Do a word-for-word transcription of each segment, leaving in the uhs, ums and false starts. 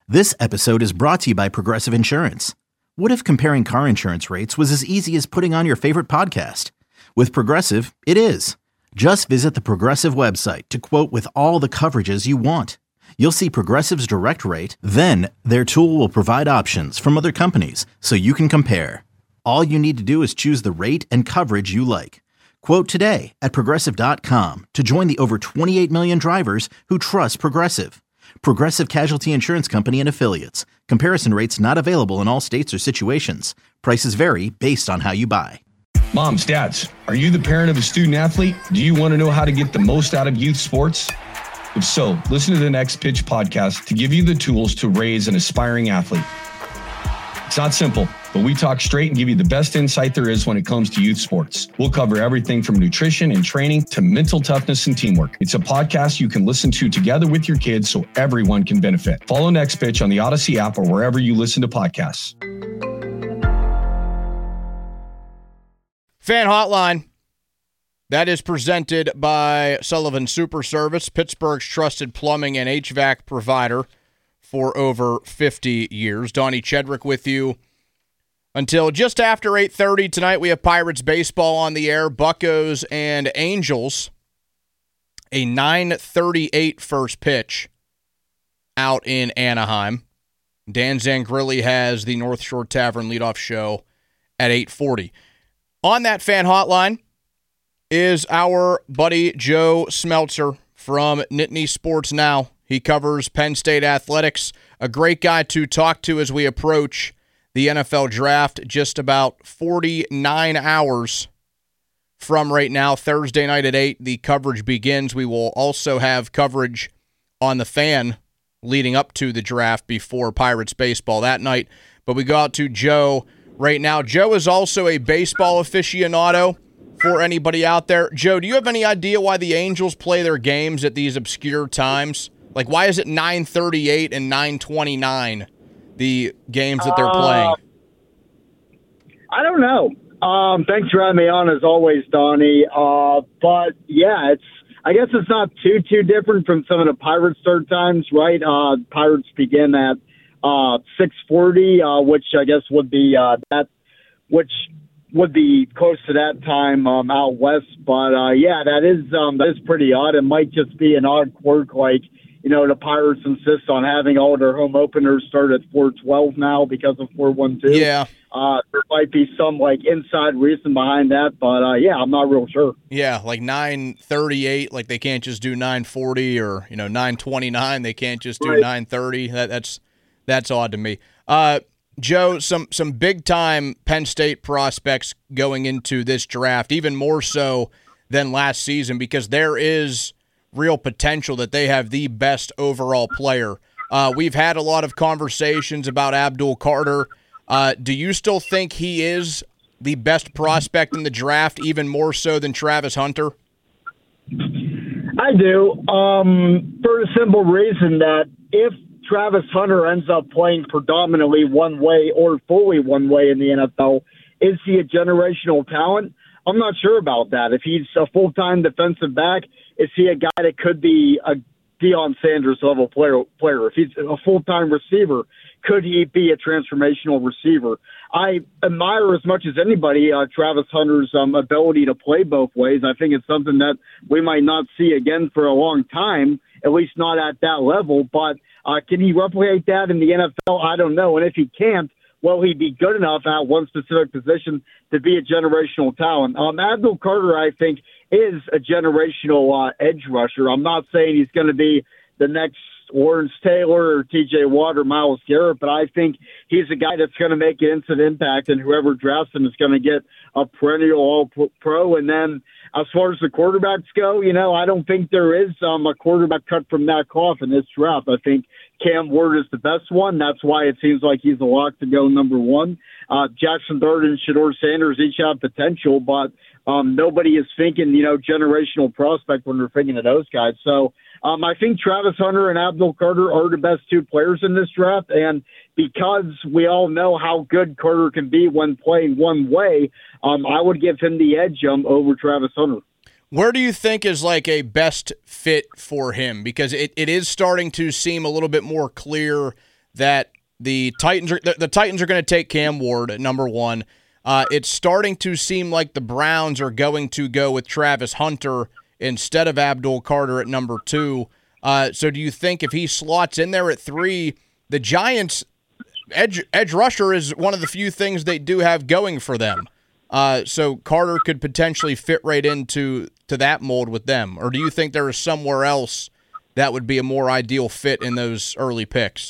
This episode is brought to you by Progressive Insurance. What if comparing car insurance rates was as easy as putting on your favorite podcast? With Progressive, it is. Just visit the Progressive website to quote with all the coverages you want. You'll see Progressive's direct rate, then their tool will provide options from other companies so you can compare. All you need to do is choose the rate and coverage you like. Quote today at progressive dot com to join the over twenty-eight million drivers who trust Progressive. Progressive Casualty Insurance Company and Affiliates. Comparison rates not available in all states or situations. Prices vary based on how you buy. Moms, dads, are you the parent of a student athlete? Do you want to know how to get the most out of youth sports? If so, listen to the Next Pitch podcast to give you the tools to raise an aspiring athlete. It's not simple, but we talk straight and give you the best insight there is when it comes to youth sports. We'll cover everything from nutrition and training to mental toughness and teamwork. It's a podcast you can listen to together with your kids so everyone can benefit. Follow Next Pitch on the Odyssey app or wherever you listen to podcasts. Fan Hotline. That is presented by Sullivan Super Service, Pittsburgh's trusted plumbing and H V A C provider for over fifty years. Donnie Chedrick with you until just after eight thirty tonight. We have Pirates baseball on the air, Buccos and Angels. A nine thirty-eight first pitch out in Anaheim. Dan Zangrilli has the North Shore Tavern leadoff show at eight forty. On that fan hotline is our buddy Joe Smeltzer from Nittany Sports Now. He covers Penn State athletics. A great guy to talk to as we approach the N F L draft, just about forty-nine hours from right now. Thursday night at eight, the coverage begins. We will also have coverage on the Fan leading up to the draft before Pirates baseball that night. But we go out to Joe right now. Joe is also a baseball aficionado for anybody out there. Joe, do you have any idea why the Angels play their games at these obscure times? Like, why is it nine thirty-eight and nine twenty-nine, the games that they're playing? Uh, I don't know. Um, thanks for having me on, as always, Donnie. Uh, but, yeah, it's I guess it's not too, too different from some of the Pirates' start times, right? Uh, Pirates begin at uh, six forty, uh, which I guess would be uh, that, which would be close to that time um, out west. But, uh, yeah, that is um, that is pretty odd. It might just be an odd quirk, like, you know, the Pirates insist on having all their home openers start at four twelve now because of four one two. Yeah. Uh, there might be some, like, inside reason behind that, but, uh, yeah, I'm not real sure. Yeah, like nine thirty-eight, like they can't just do nine forty, or, you know, nine twenty-nine, they can't just do right. nine thirty. That, that's that's odd to me. Uh, Joe, some, some big-time Penn State prospects going into this draft, even more so than last season, because there is real potential that they have the best overall player. Uh, we've had a lot of conversations about Abdul Carter. Uh, do you still think he is the best prospect in the draft, even more so than Travis Hunter? I do, um, for the simple reason that if Travis Hunter ends up playing predominantly one way or fully one way in the N F L, is he a generational talent? I'm not sure about that. If he's a full-time defensive back, is he a guy that could be a Deion Sanders level player? Player? If he's a full-time receiver, could he be a transformational receiver? I admire as much as anybody uh, Travis Hunter's um, ability to play both ways. I think it's something that we might not see again for a long time, at least not at that level. But uh, can he replicate that in the N F L? I don't know. And if he can't, will he be good enough at one specific position to be a generational talent? Um, Abdul Carter, I think, is a generational uh, edge rusher. I'm not saying he's going to be the next Lawrence Taylor or T J Watt or Myles Garrett, but I think he's a guy that's going to make an instant impact, and whoever drafts him is going to get a perennial all-pro. And then as far as the quarterbacks go, you know, I don't think there is um, a quarterback cut from that cloth in this draft. I think Cam Ward is the best one. That's why it seems like he's a lock to go number one. Uh, Jackson Dart and Shedeur Sanders each have potential, but um, nobody is thinking, you know, generational prospect when they're thinking of those guys. So um, I think Travis Hunter and Abdul Carter are the best two players in this draft. And because we all know how good Carter can be when playing one way, um, I would give him the edge um, over Travis Hunter. Where do you think is like a best fit for him? Because it, it is starting to seem a little bit more clear that the Titans are the, the Titans are going to take Cam Ward at number one. Uh, it's starting to seem like the Browns are going to go with Travis Hunter instead of Abdul Carter at number two. Uh, so do you think if he slots in there at three, the Giants' edge edge rusher is one of the few things they do have going for them? Uh, so Carter could potentially fit right into to that mold with them. Or do you think there is somewhere else that would be a more ideal fit in those early picks?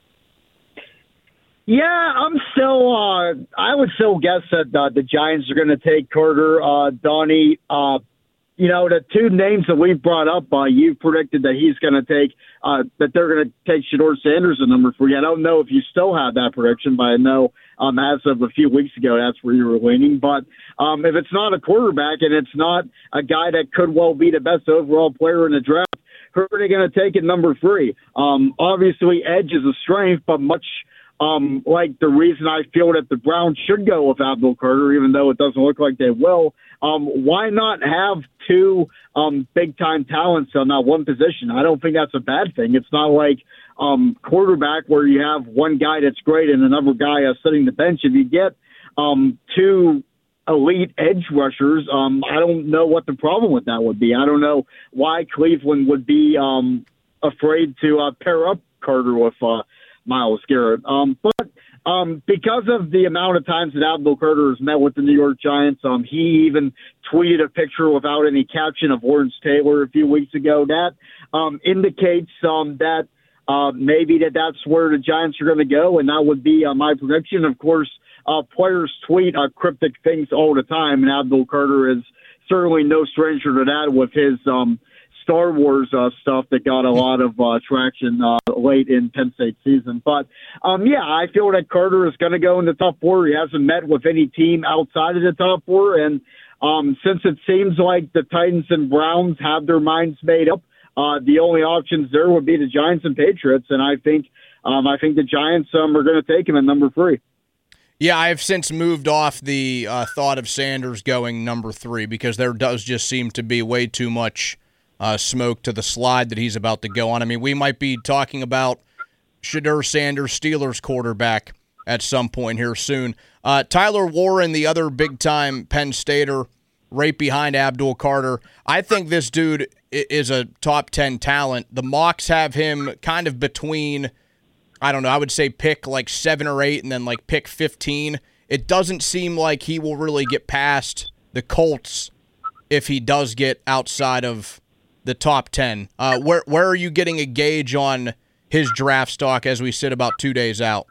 Yeah, I'm still. Uh, I would still guess that uh, the Giants are going to take Carter, uh, Donnie. Uh, you know, the two names that we've brought up, uh, you predicted that he's going to take uh, that they're going to take Shedeur Sanders at number three. I don't know if you still have that prediction, but I know um, as of a few weeks ago, that's where you were leaning. But um, if it's not a quarterback and it's not a guy that could well be the best overall player in the draft, who are they going to take at number three? Um, obviously, edge is a strength, but much. Um, like the reason I feel that the Browns should go with Abdul Carter, even though it doesn't look like they will, um, why not have two um, big-time talents on that one position? I don't think that's a bad thing. It's not like um, quarterback where you have one guy that's great and another guy uh, sitting the bench. If you get um, two elite edge rushers, um, I don't know what the problem with that would be. I don't know why Cleveland would be um, afraid to uh, pair up Carter with uh, Myles Garrett. Um, but um, because of the amount of times that Abdul Carter has met with the New York Giants, um, he even tweeted a picture without any caption of Lawrence Taylor a few weeks ago. That um, indicates um, that uh, maybe that that's where the Giants are going to go, and that would be uh, my prediction. Of course, uh, players tweet uh, cryptic things all the time, and Abdul Carter is certainly no stranger to that with his um, Star Wars uh, stuff that got a lot of uh, traction uh, late in Penn State season. But, um, yeah, I feel that Carter is going to go in the top four. He hasn't met with any team outside of the top four. And um, since it seems like the Titans and Browns have their minds made up, uh, the only options there would be the Giants and Patriots. And I think um, I think the Giants um, are going to take him at number three. Yeah, I have since moved off the uh, thought of Sanders going number three because there does just seem to be way too much Uh, smoke to the slide that he's about to go on. I mean, we might be talking about Shedeur Sanders, Steelers quarterback, at some point here soon. Uh, Tyler Warren, the other big-time Penn Stater, right behind Abdul Carter. I think this dude is a top ten talent. The mocks have him kind of between, I don't know, I would say pick like seven or eight and then like pick fifteen. It doesn't seem like he will really get past the Colts if he does get outside of the top ten. Uh, where where are you getting a gauge on his draft stock as we sit about two days out?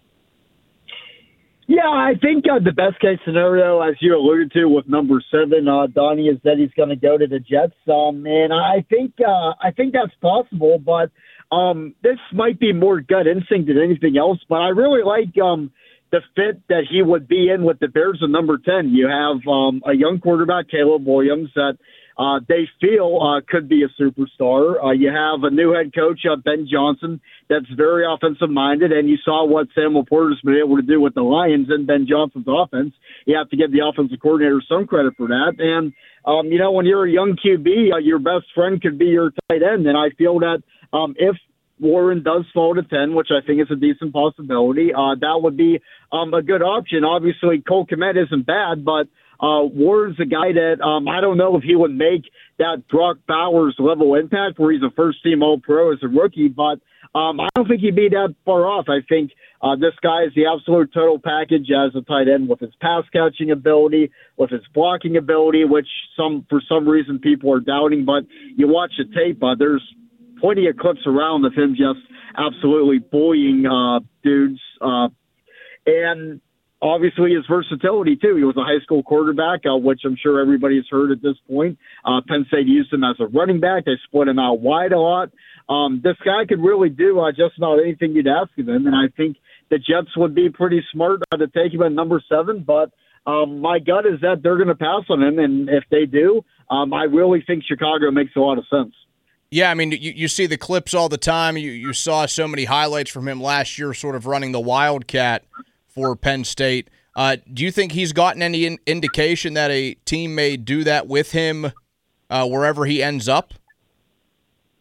Yeah, I think uh, the best case scenario, as you alluded to with number seven, uh, Donnie, is that he's going to go to the Jets. Um, and I think uh, I think that's possible, but um, this might be more gut instinct than anything else. But I really like um, the fit that he would be in with the Bears at number ten. You have um, a young quarterback, Caleb Williams, that Uh, they feel uh, could be a superstar. Uh, you have a new head coach, uh, Ben Johnson, that's very offensive-minded, and you saw what Sam Laporta's been able to do with the Lions and Ben Johnson's offense. You have to give the offensive coordinator some credit for that. And, um, you know, when you're a young Q B, uh, your best friend could be your tight end, and I feel that um, if Warren does fall to ten, which I think is a decent possibility, uh, that would be um, a good option. Obviously, Cole Kmet isn't bad, but Uh, Warren's a guy that um, I don't know if he would make that Brock Bowers level impact where he's a first-team All-Pro as a rookie, but um, I don't think he'd be that far off. I think uh, this guy is the absolute total package as a tight end with his pass-catching ability, with his blocking ability, which some for some reason people are doubting, but you watch the tape, uh, there's plenty of clips around of him just absolutely bullying uh, dudes. Uh, and Obviously, his versatility, too. He was a high school quarterback, uh, which I'm sure everybody's heard at this point. Uh, Penn State used him as a running back. They split him out wide a lot. Um, this guy could really do uh, just about anything you'd ask of him, and I think the Jets would be pretty smart uh, to take him at number seven, but um, my gut is that they're going to pass on him, and if they do, um, I really think Chicago makes a lot of sense. Yeah, I mean, you, you see the clips all the time. You, you saw so many highlights from him last year sort of running the Wildcat for Penn State. Uh, do you think he's gotten any in- indication that a team may do that with him uh, wherever he ends up?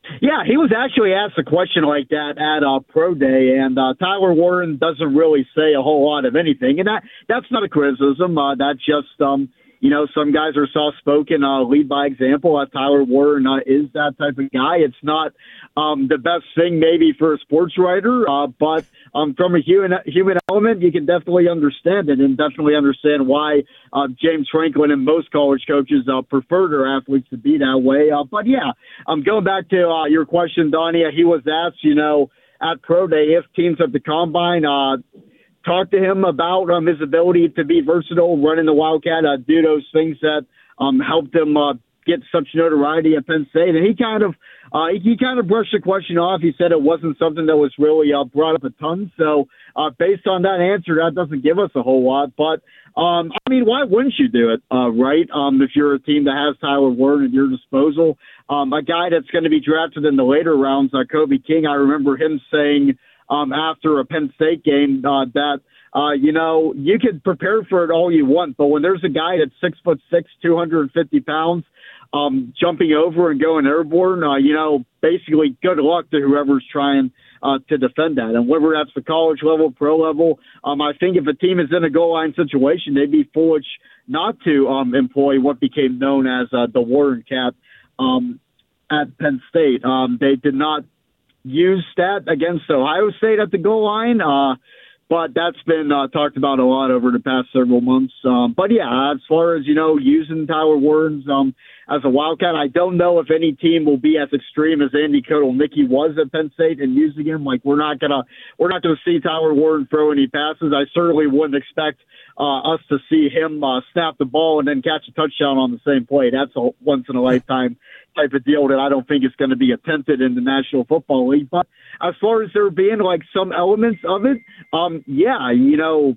Yeah, he was actually asked a question like that at uh, Pro Day, and uh, Tyler Warren doesn't really say a whole lot of anything, and that that's not a criticism. Uh, that's just um, you know, some guys are soft-spoken, uh, lead by example. Uh, Tyler Warren uh, is that type of guy. It's not um, the best thing maybe for a sports writer, uh, but um, from a human human element, you can definitely understand it and definitely understand why uh, James Franklin and most college coaches uh, prefer their athletes to be that way. Uh, but, yeah, um, going back to uh, your question, Donnie, he was asked, you know, at Pro Day if teams at the Combine uh, – talk to him about um, his ability to be versatile, running the Wildcat, uh, do those things that um, helped him uh, get such notoriety at Penn State. And he kind of uh, he kind of brushed the question off. He said it wasn't something that was really uh, brought up a ton. So uh, based on that answer, that doesn't give us a whole lot. But, um, I mean, why wouldn't you do it, uh, right, um, if you're a team that has Tyler Warren at your disposal? Um, a guy that's going to be drafted in the later rounds, uh, Kobe King, I remember him saying – Um, after a Penn State game, uh, that, uh, you know, you could prepare for it all you want, but when there's a guy that's six foot six, two hundred fifty pounds, um, jumping over and going airborne, uh, you know, basically good luck to whoever's trying uh, to defend that. And whether that's the college level, pro level, um, I think if a team is in a goal line situation, they'd be foolish not to um, employ what became known as uh, the Warren Cat um, at Penn State. Um, they did not used that against Ohio State at the goal line, uh, but that's been uh, talked about a lot over the past several months. Um, but, yeah, as far as, you know, using Tyler Warren um, as a Wildcat, I don't know if any team will be as extreme as Andy Kotelnicki was at Penn State and using him. Like, we're not going to we're not gonna see Tyler Warren throw any passes. I certainly wouldn't expect uh, us to see him uh, snap the ball and then catch a touchdown on the same play. That's a once-in-a-lifetime type of deal that I don't think is going to be attempted in the National Football League. But as far as there being like some elements of it, um, yeah, you know,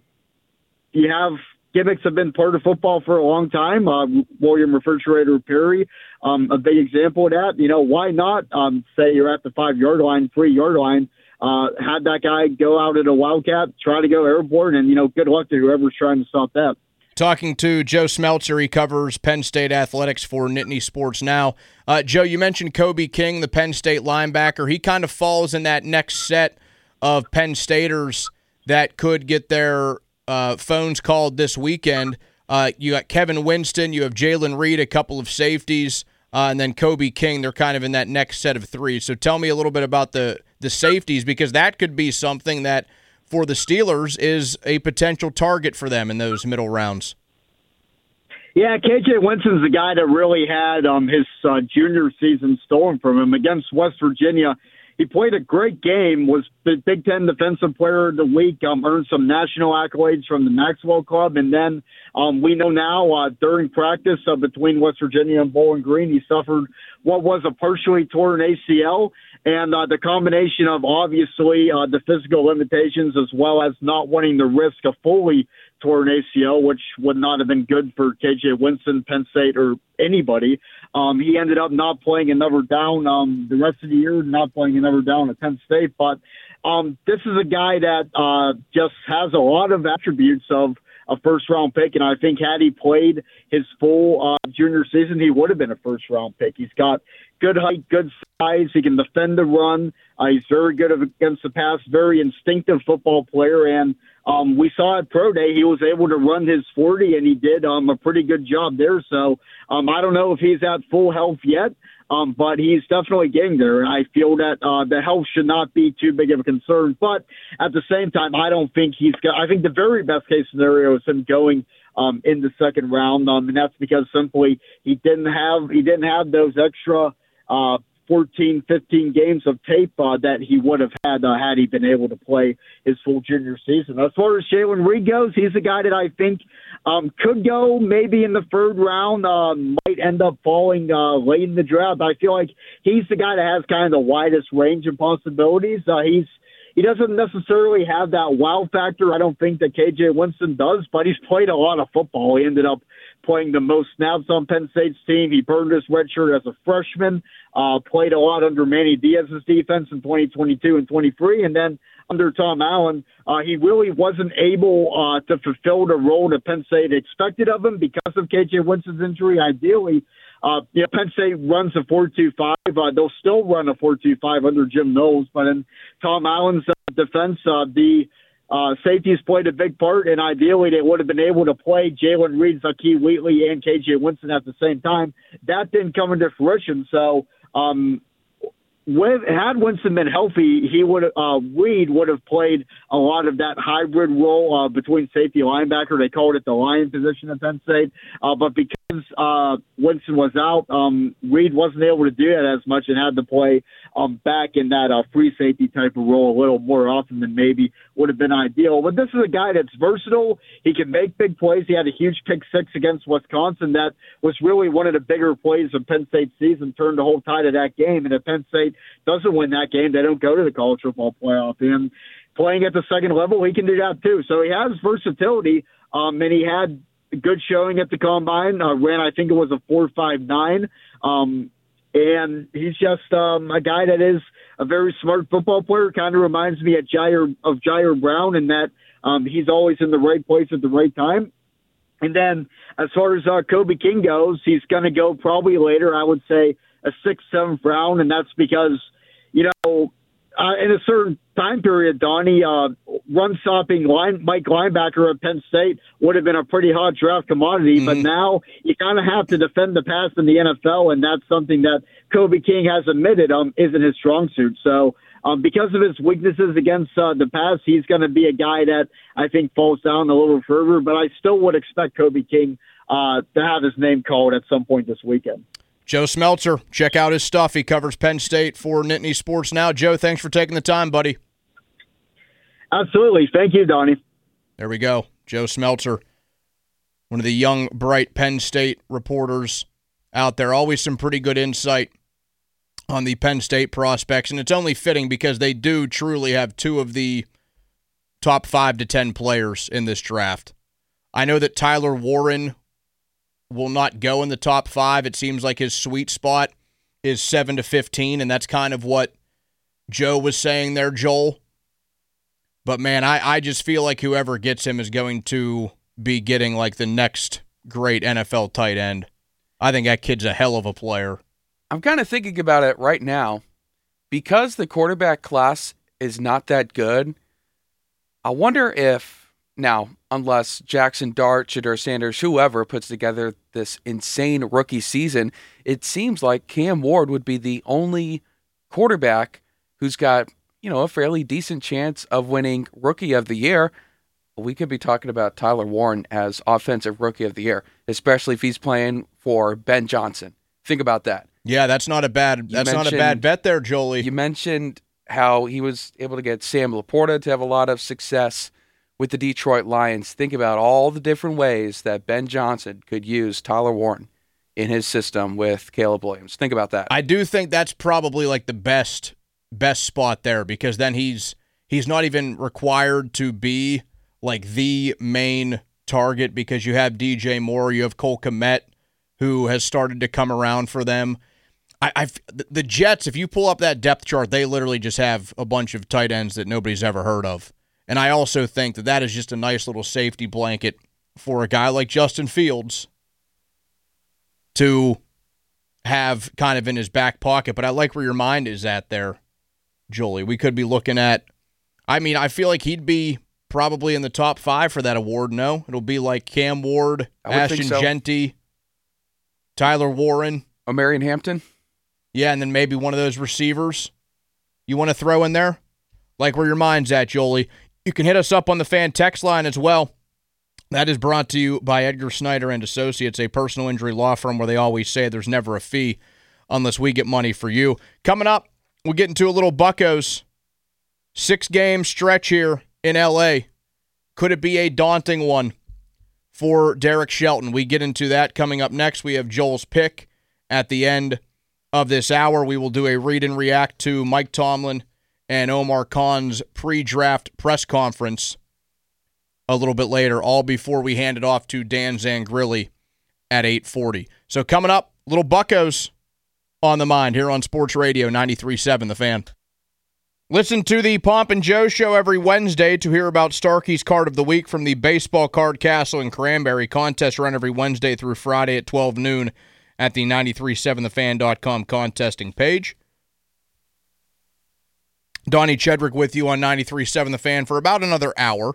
you have gimmicks have been part of football for a long time. Uh, William Refrigerator Perry, um, a big example of that. You know, why not um, say you're at the five-yard line, three-yard line, uh, had that guy go out at a Wildcat, try to go airborne, and, you know, good luck to whoever's trying to stop that. Talking to Joe Smeltzer, he covers Penn State athletics for Nittany Sports Now. Uh, Joe, you mentioned Kobe King, the Penn State linebacker. He kind of falls in that next set of Penn Staters that could get their uh, phones called this weekend. Uh, you got Kevin Winston, you have Jalen Reed, a couple of safeties, uh, and then Kobe King. They're kind of in that next set of three. So tell me a little bit about the, the safeties, because that could be something that – for the Steelers is a potential target for them in those middle rounds. Yeah, K J Winston's the guy that really had um, his uh, junior season stolen from him against West Virginia. He played a great game, was the Big Ten Defensive Player of the Week, um, earned some national accolades from the Maxwell Club, and then um, we know now uh, during practice uh, between West Virginia and Bowling Green, he suffered what was a partially torn A C L, and uh, the combination of obviously uh, the physical limitations as well as not wanting to risk a fully torn A C L, which would not have been good for K J Winston, Penn State, or anybody. Um, he ended up not playing another down um, the rest of the year, not playing another down at Penn State. But um, this is a guy that uh, just has a lot of attributes of a first-round pick, and I think had he played his full uh, junior season, he would have been a first-round pick. He's got good height, good size. He can defend the run. Uh, he's very good against the pass, very instinctive football player, and um, we saw at Pro Day he was able to run his forty, and he did um, a pretty good job there. So um, I don't know if he's at full health yet, um, but he's definitely getting there, and I feel that uh, the health should not be too big of a concern. But at the same time, I don't think he's got – I think the very best-case scenario is him going um, in the second round, um, and that's because simply he didn't have he didn't have those extra uh, – fourteen, fifteen games of tape uh, that he would have had uh, had he been able to play his full junior season. As far as Jalen Reed goes, he's a guy that I think um, could go maybe in the third round, uh, might end up falling uh, late in the draft. I feel like he's the guy that has kind of the widest range of possibilities. Uh, he's He doesn't necessarily have that wow factor. I don't think that K J Winston does, but he's played a lot of football. He ended up playing the most snaps on Penn State's team. He burned his red shirt as a freshman, uh, played a lot under Manny Diaz's defense in twenty twenty-two and twenty-three, and then under Tom Allen, uh, he really wasn't able uh, to fulfill the role that Penn State expected of him because of K J Winston's injury. Ideally, Uh, you know, Penn State runs a four two five. Uh, they'll still run a four two five under Jim Knowles, but in Tom Allen's uh, defense, uh, the uh, safeties played a big part, and ideally they would have been able to play Jalen Reed, Zakee Wheatley, and K J Winston at the same time. That didn't come into fruition, so um, With, had Winston been healthy, he would uh, Reed would have played a lot of that hybrid role uh, between safety and linebacker. They called it the lion position at Penn State. Uh, but because uh, Winston was out, um, Reed wasn't able to do that as much and had to play um, back in that uh, free safety type of role a little more often than maybe would have been ideal. But this is a guy that's versatile. He can make big plays. He had a huge pick six against Wisconsin. That was really one of the bigger plays of Penn State's season, turned the whole tide of that game. And if Penn State doesn't win that game, they don't go to the college football playoff. And playing at the second level, he can do that too. So he has versatility, um, and he had a good showing at the combine. Uh, ran, I think it was a four five nine, um, and he's just um, a guy that is a very smart football player. Kind of reminds me of Jair, of Jair Brown in that um, he's always in the right place at the right time. And then as far as uh, Kobe King goes, he's going to go probably later, I would say, a sixth, seventh round, and that's because, you know, uh, in a certain time period, Donnie, uh, run-stopping line, Mike linebacker at Penn State would have been a pretty hot draft commodity, mm-hmm. but now you kind of have to defend the pass in the N F L, and that's something that Kobe King has admitted um, isn't his strong suit. So um, because of his weaknesses against uh, the pass, he's going to be a guy that I think falls down a little further, but I still would expect Kobe King uh, to have his name called at some point this weekend. Joe Smeltzer, check out his stuff. He covers Penn State for Nittany Sports Now. Joe, thanks for taking the time, buddy. Absolutely. Thank you, Donnie. There we go. Joe Smeltzer, one of the young, bright Penn State reporters out there. Always some pretty good insight on the Penn State prospects, and it's only fitting because they do truly have two of the top five to ten players in this draft. I know that Tyler Warren will not go in the top five. It seems like his sweet spot is seven to fifteen, and that's kind of what Joe was saying there, Joel. But, man, I, I just feel like whoever gets him is going to be getting, like, the next great N F L tight end. I think that kid's a hell of a player. I'm kind of thinking about it right now. Because the quarterback class is not that good, I wonder if, now, unless Jackson Dart, Shedeur Sanders, whoever puts together this insane rookie season, it seems like Cam Ward would be the only quarterback who's got, you know, a fairly decent chance of winning Rookie of the Year. We could be talking about Tyler Warren as Offensive Rookie of the Year, especially if he's playing for Ben Johnson. Think about that. Yeah, that's not a bad that's not a bad bet there, Jolie. You mentioned how he was able to get Sam Laporta to have a lot of success with the Detroit Lions. Think about all the different ways that Ben Johnson could use Tyler Warren in his system with Caleb Williams. Think about that. I do think that's probably like the best best spot there, because then he's he's not even required to be like the main target, because you have D J Moore, you have Cole Kmet, who has started to come around for them. I, I've, the Jets, if you pull up that depth chart, they literally just have a bunch of tight ends that nobody's ever heard of. And I also think that that is just a nice little safety blanket for a guy like Justin Fields to have kind of in his back pocket. But I like where your mind is at there, Jolie. We could be looking at, I mean, I feel like he'd be probably in the top five for that award, no? It'll be like Cam Ward, Ashton so. Genty, Tyler Warren. O'Marion Hampton? Yeah, and then maybe one of those receivers you want to throw in there? Like where your mind's at, Jolie. You can hit us up on the fan text line as well. That is brought to you by Edgar Snyder and Associates, a personal injury law firm where they always say there's never a fee unless we get money for you. Coming up, we'll get into a little Buccos. Six-game stretch here in L A. Could it be a daunting one for Derek Shelton? We get into that coming up next. We have Joel's pick at the end of this hour. We will do a read and react to Mike Tomlin and Omar Khan's pre-draft press conference a little bit later, all before we hand it off to Dan Zangrilli at eight forty. So coming up, little Buccos on the mind here on Sports Radio ninety-three point seven The Fan. Listen to the Pomp and Joe Show every Wednesday to hear about Starkey's Card of the Week from the Baseball Card Castle in Cranberry. Contest run every Wednesday through Friday at twelve noon at the nine three seven the fan dot com contesting page. Donnie Chedrick with you on ninety-three point seven The Fan for about another hour.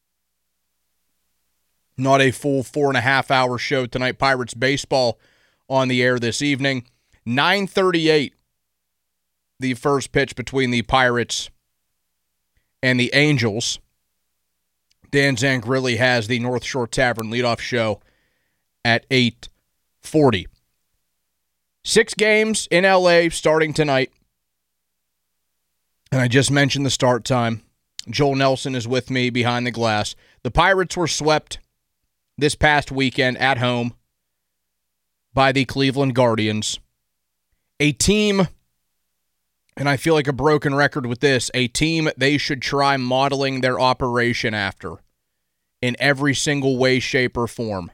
Not a full four and a half hour show tonight. Pirates baseball on the air this evening. nine thirty-eight, the first pitch between the Pirates and the Angels. Dan Zangrilli has the North Shore Tavern leadoff show at eight forty. Six games in L A starting tonight. And I just mentioned the start time. Joel Nelson is with me behind the glass. The Pirates were swept this past weekend at home by the Cleveland Guardians. A team, and I feel like a broken record with this, a team they should try modeling their operation after in every single way, shape, or form.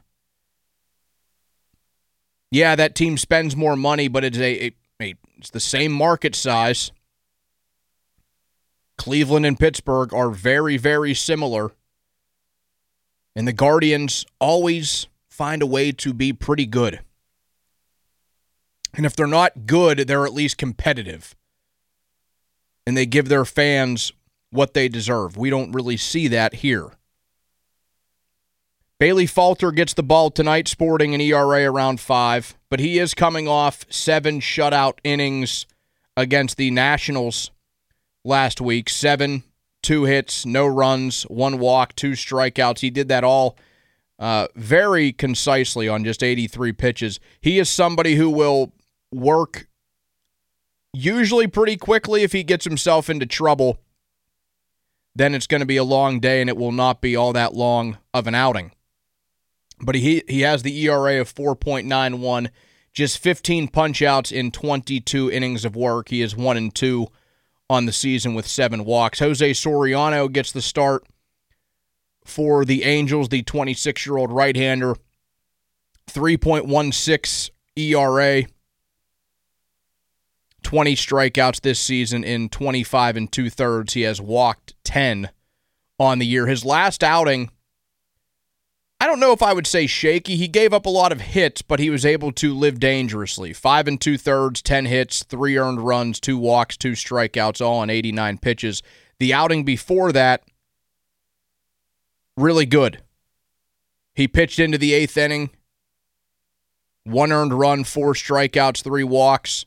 Yeah, that team spends more money, but it's a, a, a it's the same market size. Cleveland and Pittsburgh are very, very similar. And the Guardians always find a way to be pretty good. And if they're not good, they're at least competitive. And they give their fans what they deserve. We don't really see that here. Bailey Falter gets the ball tonight, sporting an E R A around five, but he is coming off seven shutout innings against the Nationals last week. Seven, two hits, no runs, one walk, two strikeouts. He did that all uh, very concisely on just eighty-three pitches. He is somebody who will work usually pretty quickly. If he gets himself into trouble, then it's going to be a long day, and it will not be all that long of an outing. But he he has the E R A of four point nine one, just fifteen punch-outs in twenty-two innings of work. He is one and two on the season with seven walks. Jose Soriano gets the start for the Angels, the twenty-six-year-old right-hander. three point one six E R A. twenty strikeouts this season in twenty-five and two-thirds. He has walked ten on the year. His last outing, I don't know if I would say shaky. He gave up a lot of hits, but he was able to live dangerously. Five and two-thirds, ten hits, three earned runs, two walks, two strikeouts, all on eighty-nine pitches. The outing before that, really good. He pitched into the eighth inning. One earned run, four strikeouts, three walks.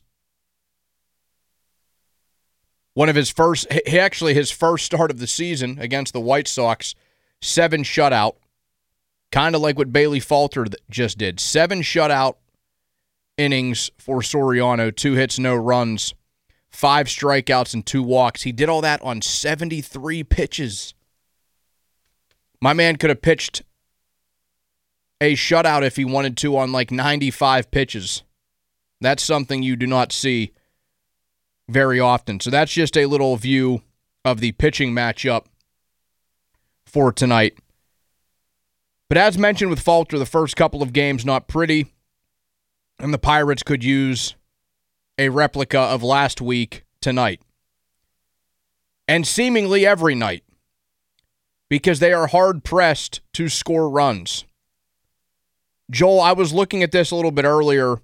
One of his first, he actually his first start of the season against the White Sox, seven shutout. Kind of like what Bailey Falter just did. Seven shutout innings for Soriano, two hits, no runs, five strikeouts, and two walks. He did all that on seventy-three pitches. My man could have pitched a shutout if he wanted to on like ninety-five pitches. That's something you do not see very often. So that's just a little view of the pitching matchup for tonight. But as mentioned with Falter, the first couple of games not pretty, and the Pirates could use a replica of last week tonight. And seemingly every night, because they are hard-pressed to score runs. Joel, I was looking at this a little bit earlier.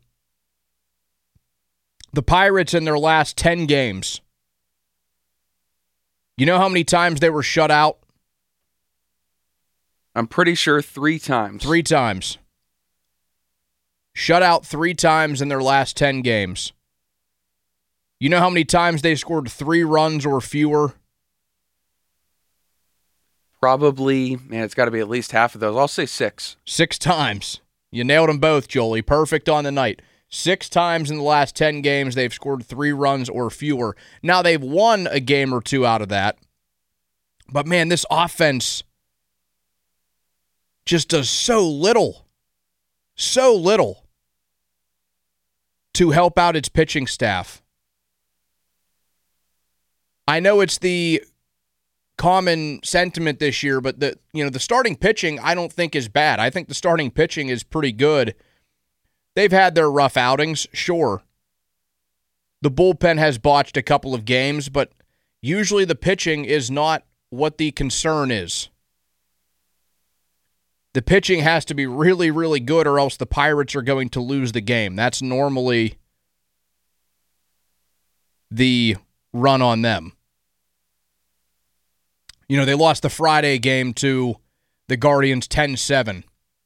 The Pirates in their last ten games, you know how many times they were shut out? I'm pretty sure three times. Three times. Shut out three times in their last ten games. You know how many times they scored three runs or fewer? Probably, man, it's got to be at least half of those. I'll say six. Six times. You nailed them both, Jolie. Perfect on the night. Six times in the last ten games they've scored three runs or fewer. Now, they've won a game or two out of that. But, man, this offense just does so little, so little to help out its pitching staff. I know it's the common sentiment this year, but the you know the starting pitching I don't think is bad. I think the starting pitching is pretty good. They've had their rough outings, sure. The bullpen has botched a couple of games, but usually the pitching is not what the concern is. the pitching has to be really, really good or else the Pirates are going to lose the game. That's normally the run on them. You know, they lost the Friday game to the Guardians ten seven.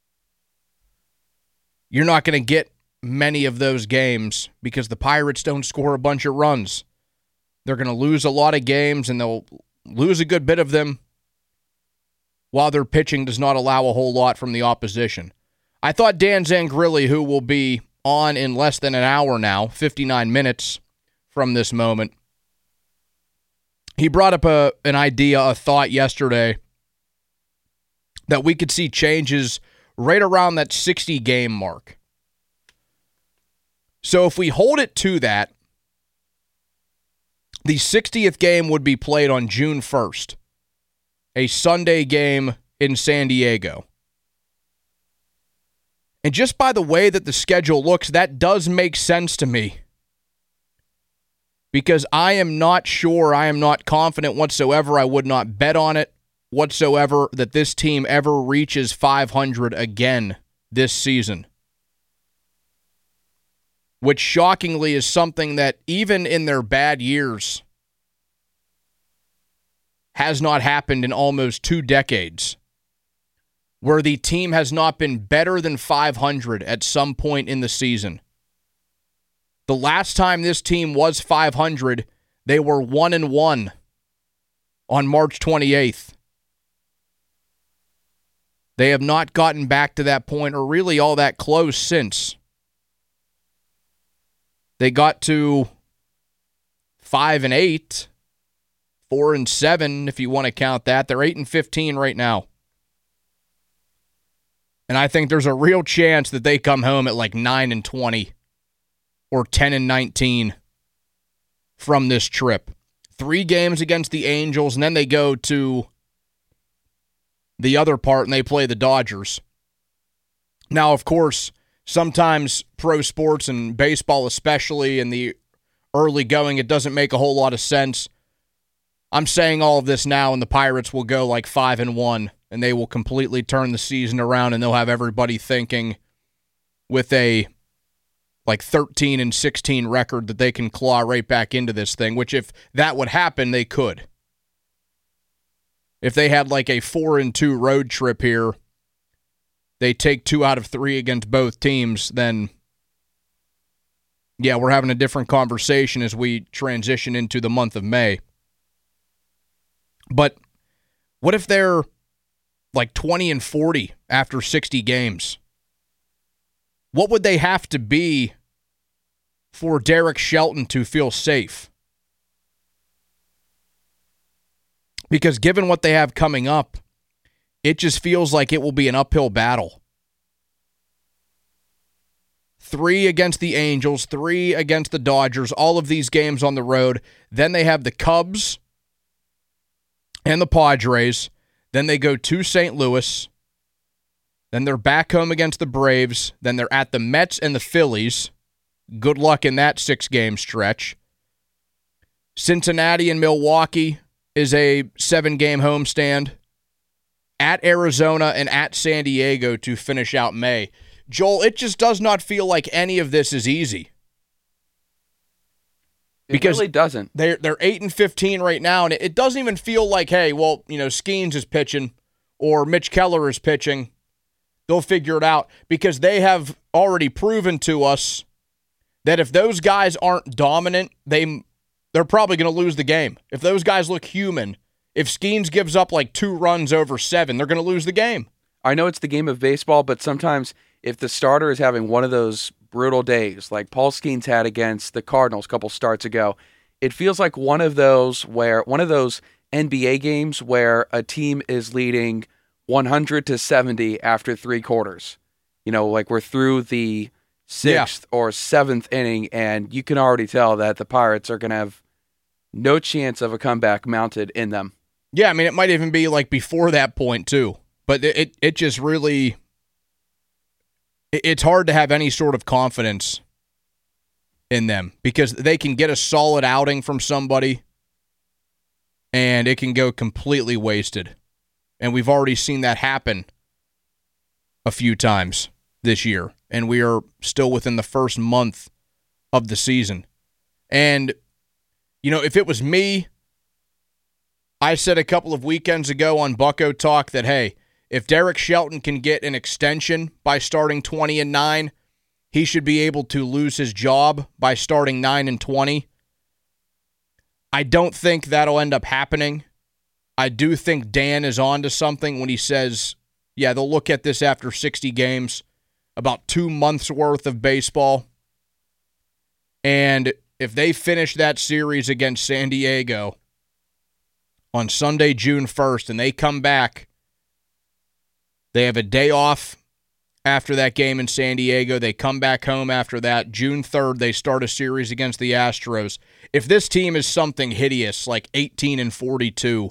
You're not going to get many of those games because the Pirates don't score a bunch of runs. They're going to lose a lot of games, and they'll lose a good bit of them while their pitching does not allow a whole lot from the opposition. I thought Dan Zangrilli, who will be on in less than an hour now, fifty-nine minutes from this moment, he brought up a an idea, a thought yesterday that we could see changes right around that sixty-game mark. So if we hold it to that, the sixtieth game would be played on June first, a Sunday game in San Diego. And just by the way that the schedule looks, that does make sense to me. Because I am not sure, I am not confident whatsoever, I would not bet on it whatsoever that this team ever reaches five hundred again this season. Which shockingly is something that even in their bad years has not happened in almost two decades, where the team has not been better than five hundred at some point in the season. The last time this team was five hundred, they were one and one on March twenty-eighth. They have not gotten back to that point or really all that close since. They got to five and eight, four and seven if you want to count that. They're eight and fifteen right now. And I think there's a real chance that they come home at like nine and twenty. Or ten and nineteen from this trip. Three games against the Angels, and then they go to the other part and they play the Dodgers. Now, of course, sometimes pro sports and baseball, especially in the early going, it doesn't make a whole lot of sense. I'm saying all of this now, and the Pirates will go like five and one, and they will completely turn the season around, and they'll have everybody thinking with a like thirteen and sixteen record that they can claw right back into this thing, which if that would happen, they could. If they had like a four and two road trip here, they take two out of three against both teams, then yeah, we're having a different conversation as we transition into the month of May. But what if they're like twenty and forty after sixty games? What would they have to be for Derek Shelton to feel safe? Because given what they have coming up, it just feels like it will be an uphill battle. Three against the Angels, three against the Dodgers, all of these games on the road. Then they have the Cubs and the Padres. Then they go to Saint Louis. Then they're back home against the Braves. Then they're at the Mets and the Phillies. Good luck in that six-game stretch. Cincinnati and Milwaukee is a seven-game homestand. At Arizona and at San Diego to finish out May. Joel, it just does not feel like any of this is easy. Because it really doesn't. They're, they're eight and fifteen right now, and it, it doesn't even feel like, hey, well, you know, Skeens is pitching or Mitch Keller is pitching. They'll figure it out because they have already proven to us that if those guys aren't dominant, they, they're probably going to lose the game. If those guys look human, if Skeens gives up like two runs over seven, they're going to lose the game. I know it's the game of baseball, but sometimes if the starter is having one of those brutal days, like Paul Skeens had against the Cardinals a couple starts ago, it feels like one of those where one of those N B A games where a team is leading one hundred to seventy after three quarters. You know, like we're through the sixth yeah. or seventh inning, and you can already tell that the Pirates are going to have no chance of a comeback mounted in them. Yeah, I mean, it might even be like before that point, too. But it, it, it just really, it, it's hard to have any sort of confidence in them because they can get a solid outing from somebody and it can go completely wasted. And we've already seen that happen a few times this year, and we are still within the first month of the season. And, you know, if it was me, I said a couple of weekends ago on Bucko Talk that, hey, if Derek Shelton can get an extension by starting twenty and nine, he should be able to lose his job by starting nine and twenty. I don't think that'll end up happening. I do think Dan is on to something when he says, yeah, they'll look at this after sixty games, about two months worth of baseball. And if they finish that series against San Diego on Sunday, June first, and they come back, they have a day off after that game in San Diego. They come back home after that. June third, they start a series against the Astros. If this team is something hideous like eighteen and forty-two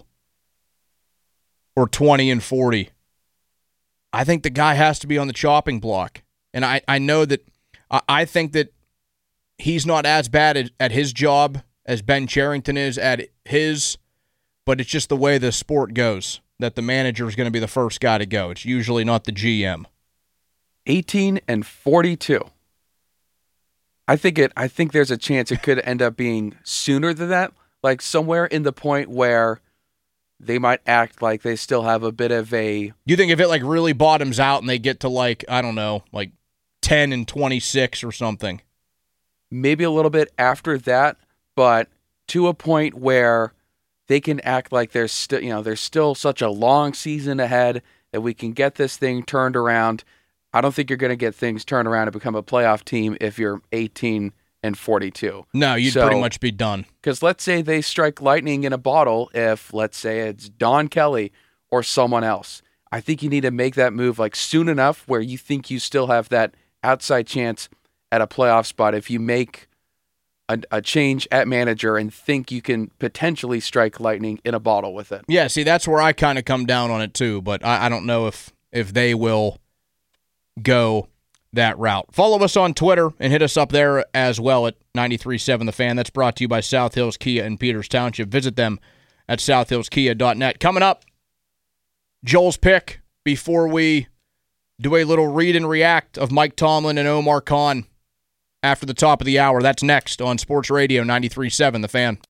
or twenty and forty, I think the guy has to be on the chopping block. And I, I know that I think that he's not as bad at, at his job as Ben Cherington is at his, but it's just the way the sport goes, that the manager is going to be the first guy to go. It's usually not the G M. eighteen and forty-two. I think it. I think there's a chance it could end up being sooner than that, like somewhere in the point where they might act like they still have a bit of a... You think if it like really bottoms out and they get to like, I don't know, like ten and twenty-six or something? Maybe a little bit after that, but to a point where they can act like there's still, you know, there's still such a long season ahead that we can get this thing turned around. I don't think you're going to get things turned around and become a playoff team if you're eighteen and forty-two. No, you'd so, pretty much be done. Because let's say they strike lightning in a bottle if, let's say, it's Don Kelly or someone else. I think you need to make that move like soon enough where you think you still have that outside chance at a playoff spot. If you make a, a change at manager and think you can potentially strike lightning in a bottle with it. Yeah, see, that's where I kind of come down on it too, but I, I don't know if if they will go that route. Follow us on Twitter and hit us up there as well at ninety-three point seven The Fan. That's brought to you by South Hills Kia in Peters Township. Visit them at south hills kia dot net. Coming up, Joel's pick before we do a little read and react of Mike Tomlin and Omar Khan after the top of the hour. That's next on Sports Radio ninety-three point seven The Fan.